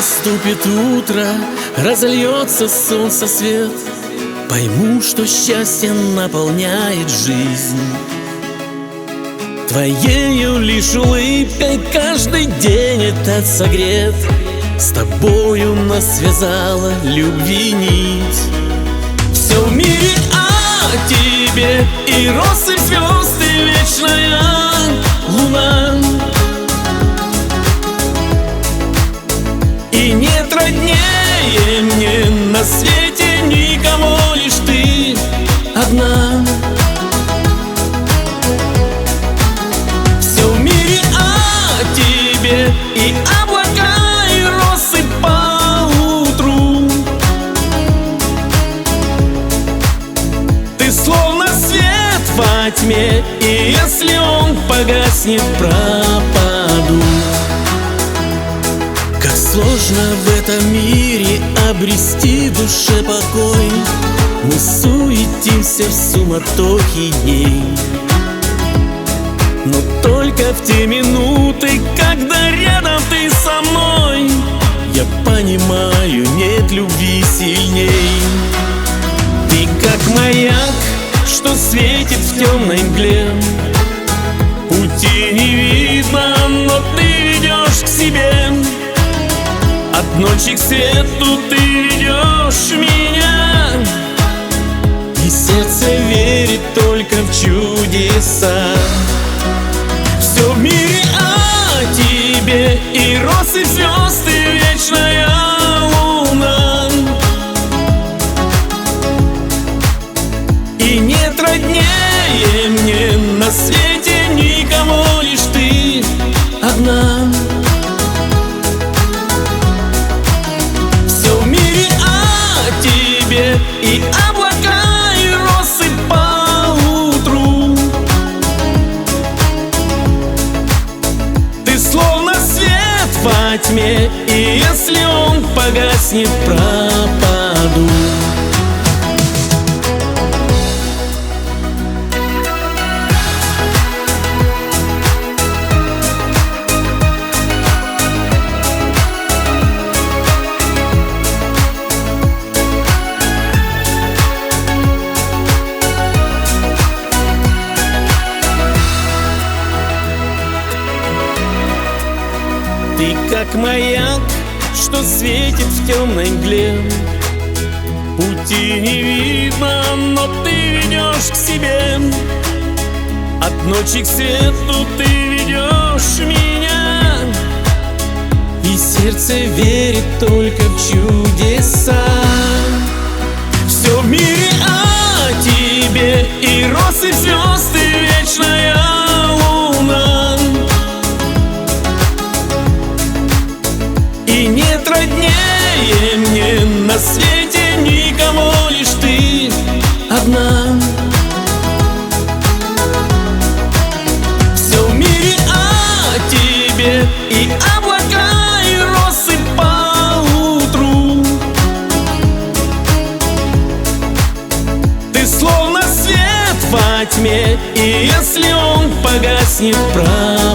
наступит утро, разольется солнце свет, пойму, что счастье наполняет жизнь. Твоею лишь улыбкой каждый день этот согрет, с тобою нас связала любви нить. Все в мире о тебе, и россыпь звезд, и вечная луна. И нет роднее мне на свете никого, лишь ты одна. Все в мире о тебе, и облака, и россыпь по утру. Ты словно свет во тьме, и если он погаснет, пропаду. Как сложно в этом мире обрести душе покой, мы суетимся в суматохе дней. Но только в те минуты, когда рядом ты со мной, я понимаю, нет любви сильней. Ты как маяк, что светит в темной мгле. Пути не видно, но ты ведешь к себе. От ночи к свету ты ведешь меня, и сердце верит только в чудеса. Все в мире о тебе, и россыпь звезд, и вечная луна. И нет роднее мне на свете никого, лишь ты одна. И облака, и россыпь по утру. Ты словно свет во тьме, и если он погаснет, пропаду. Ты как маяк, что светит в темной мгле. Пути не видно, но ты ведешь к себе. От ночи к свету ты ведешь меня, и сердце верит только в чудеса. Все в мире о тебе, и россыпь звезд, и вечная луна. И нет роднее мне на свете никого, лишь ты одна. Все в мире о тебе, и облака, и россыпь по утру. Ты словно свет во тьме, и если он погаснет, пропаду.